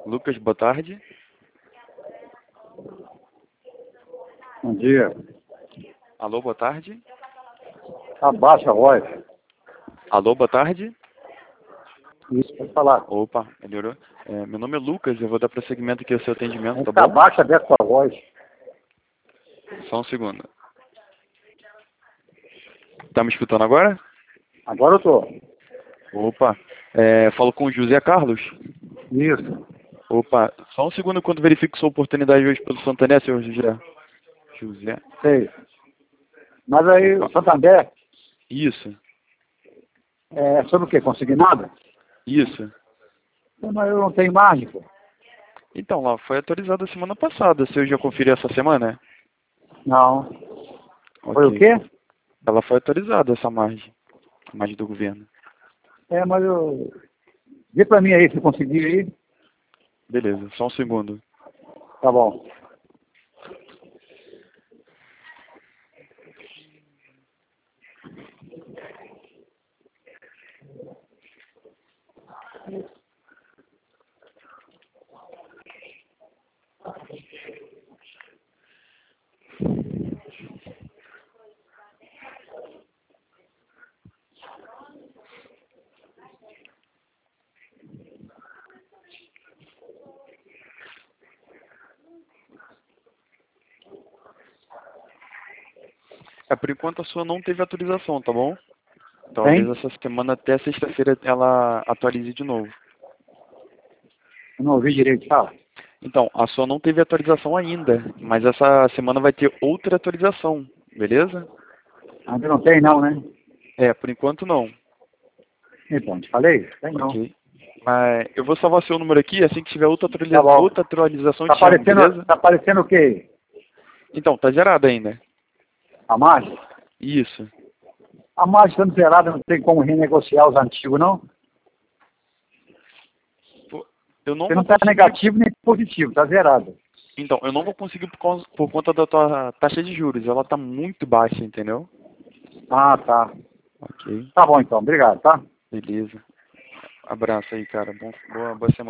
Lucas, boa tarde. Bom dia. Alô, boa tarde. Abaixa a voz. Alô, boa tarde. Isso, pode falar. Opa, melhorou. Meu nome é Lucas, eu vou dar prosseguimento aqui ao seu atendimento, tá Você bom? abaixa dessa sua voz. Só um segundo. Tá me escutando agora? Agora eu tô. Opa, falo com o José Carlos. Isso. Opa, só um segundo enquanto verifico sua oportunidade hoje pelo Santander, senhor José. José. Sei. Mas aí, o Opa, Santander, isso, é sobre o quê? Consignado? isso. Mas eu não tenho margem, pô. Então, lá foi atualizada semana passada. Você já conferiu essa semana? Não. Foi o Ok. quê? Ela foi atualizada, essa margem. A margem do governo. Mas eu... Vê pra mim aí, se conseguir aí. Beleza, só um segundo. Tá bom. Por enquanto a sua não teve atualização, tá bom? Talvez Tem? essa semana até sexta-feira ela atualize de novo. Eu não ouvi direito, fala. Então, a sua não teve atualização ainda, mas essa semana vai ter outra atualização, beleza? Ainda não tem não, né? Por enquanto não. Então, te falei? Tem não. Ok. Mas eu vou salvar seu número aqui, assim que tiver Tá bom. outra atualização eu Tá te chamo, beleza? aparecendo o quê? Então, tá zerado ainda. A margem? Isso. A margem estando zerada, não tem como renegociar os antigos, não? Pô, Eu não Você vou não está conseguir. negativo nem positivo, está zerado. Então, eu não vou conseguir por conta da tua taxa de juros. Ela tá muito baixa, entendeu? Ah, tá. Ok. Tá bom então, obrigado, tá? Beleza. Abraço aí, cara. Boa semana.